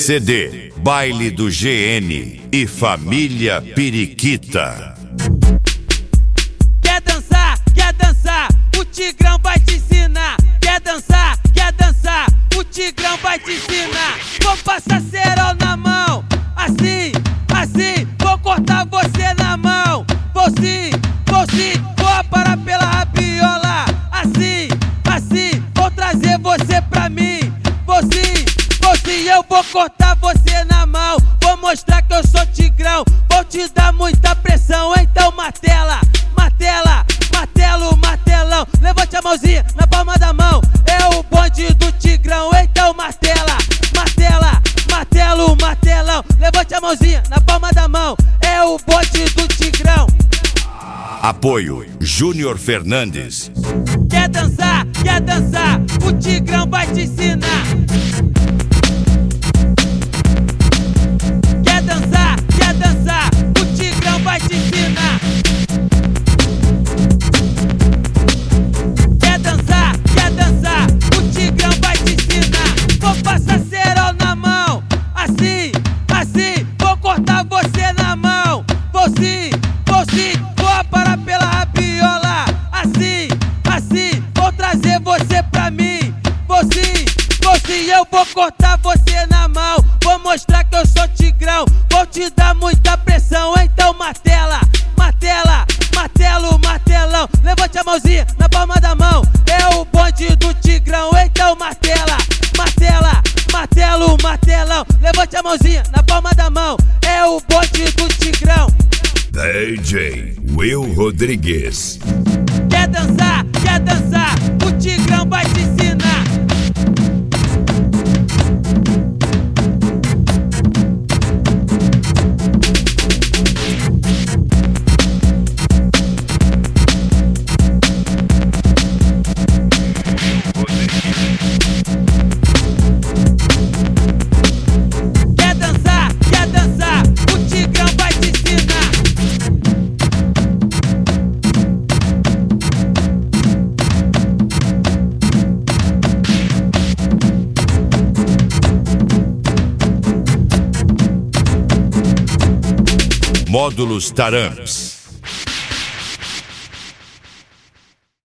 PCD, Baile do GN e Família Periquita. Quer dançar, o Tigrão vai te ensinar. Quer dançar, o Tigrão vai te ensinar. Vou passar cerol na mão, assim, vou cortar você na mão. Vou sim, vou parar pela rabiola. Assim, vou trazer você pra mim. Vou sim, eu vou cortar você na mão. Vou mostrar que eu sou Tigrão, vou te dar muita pressão. Então martelão. Levante a mãozinha na palma da mão. É o bonde do Tigrão, então martelão. Levante a mãozinha na palma da mão. É o bonde do Tigrão. Apoio Júnior Fernandes. Quer dançar, o Tigrão vai te ensinar. Quer dançar, o Tigrão vai te ensinar. Quer dançar, o Tigrão vai te ensinar. Vou passar cerol na mão, assim, vou cortar você na mão. Vou sim, vou parar pela rabiola. Assim, vou trazer você pra mim. Vou sim, eu vou cortar você na mão. Vou mostrar que eu sou Tigrão, vou te dar muita pressão. Então martelão. Levante a mãozinha na palma da mão. É o bonde do Tigrão, então martelão. Levante a mãozinha na palma da mão. É o bonde do Tigrão. DJ Will Rodrigues. Quer dançar, o Tigrão vai te ensinar. Módulos Taramps.